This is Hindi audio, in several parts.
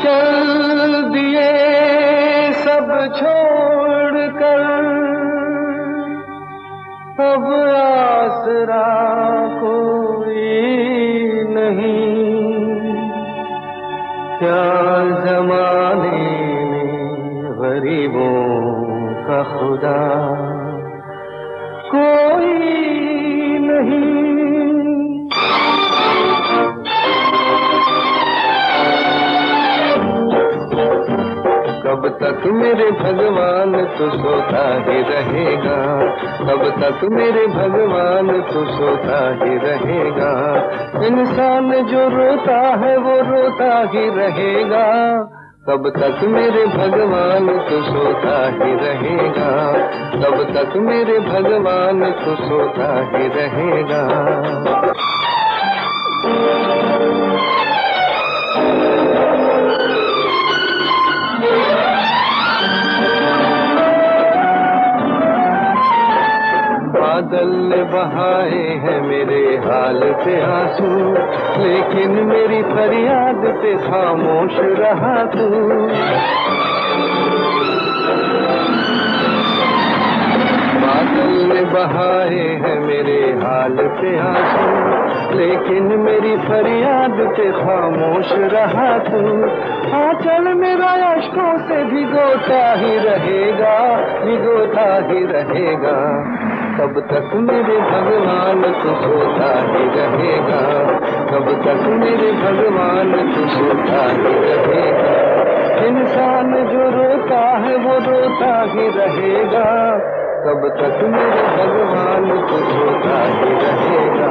चल दिए सब छोड़कर, अब आसरा कोई नहीं। क्या जमाने में गरीबों का खुदा कोई नहीं। कब तक मेरे भगवान तू सोता ही रहेगा, कब तक मेरे भगवान तू सोता ही रहेगा। इंसान जो रोता है वो रोता ही रहेगा, कब तक मेरे भगवान तू सोता ही रहेगा, कब तक मेरे भगवान तू सोता ही रहेगा। बादल ने बहाए हैं मेरे हाल पे आंसू, लेकिन मेरी फरियाद पे खामोश रहा तू। बादल ने बहाए हैं मेरे हाल पे आंसू, लेकिन मेरी फरियाद पे खामोश रहा तू। हाँ चल मेरा अश्कों से भिगोता ही रहेगा, भिगोता ही रहेगा। कब तक मेरे भगवान तू सोता ही रहेगा, कब तक मेरे भगवान तू सोता ही रहेगा। इंसान जो रोता है वो रोता ही रहेगा, कब तक मेरे भगवान तू सोता ही रहेगा।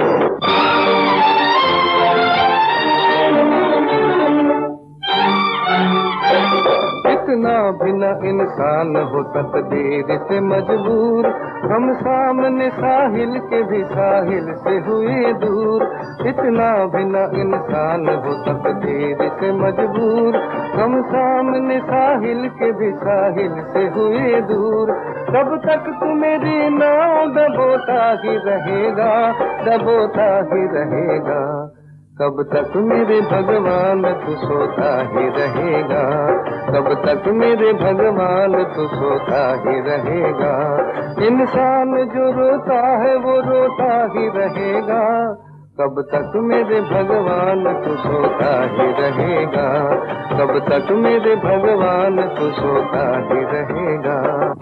इतना भी न इंसान हो तकदीर से मजबूर, हम सामने साहिल के भी साहिल से हुए दूर। इतना भी न इंसान हो तकदीर से मजबूर, हम सामने साहिल के भी साहिल से हुए दूर। कब तक तू मेरी नाव दबोता ही रहेगा, दबोता ही रहेगा। कब तक मेरे भगवान तू सोता ही रहेगा, कब तक मेरे भगवान तू सोता ही रहेगा। इंसान जो रोता है वो रोता ही रहेगा, कब तक मेरे भगवान तू सोता ही रहेगा, कब तक मेरे भगवान तू सोता ही रहेगा।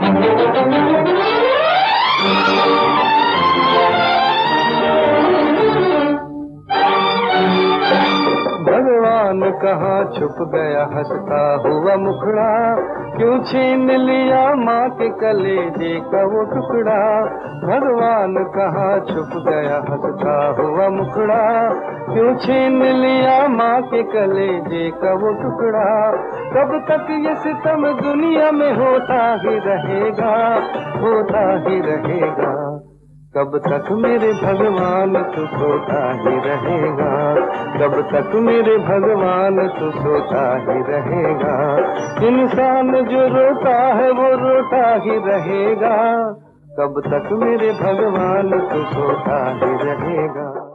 भगवान कहाँ छुप गया हंसता हुआ मुखड़ा, क्यों छीन लिया माँ के कलेजे का वो टुकड़ा। भगवान कहाँ छुप गया हंसता हुआ मुखड़ा, क्यों छीन लिया माँ के कलेजे का वो टुकड़ा। कब तक ये सितम दुनिया में होता ही रहेगा, होता ही रहेगा। कब तक मेरे भगवान तू सोता ही रहेगा, कब तक मेरे भगवान तू सोता ही रहेगा। इंसान जो रोता है वो रोता ही रहेगा, कब तक मेरे भगवान तू सोता ही रहेगा।